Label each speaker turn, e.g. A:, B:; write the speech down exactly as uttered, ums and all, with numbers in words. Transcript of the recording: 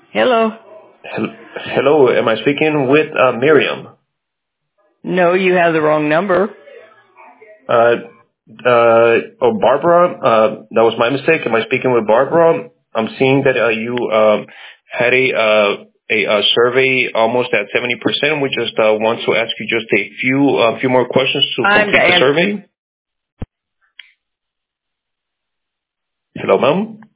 A: Hello.
B: Hel- Hello, am I speaking with uh, Miriam?
A: No, you have the wrong number.
B: Uh, uh, oh, Barbara? Uh, that was my mistake. Am I speaking with Barbara? I'm seeing that uh, you um, had a, uh, a a survey almost at seventy percent. We just uh, want to ask you just a few uh, few more questions to
A: I'm
B: complete the
A: Dan.
B: survey. Hello, ma'am?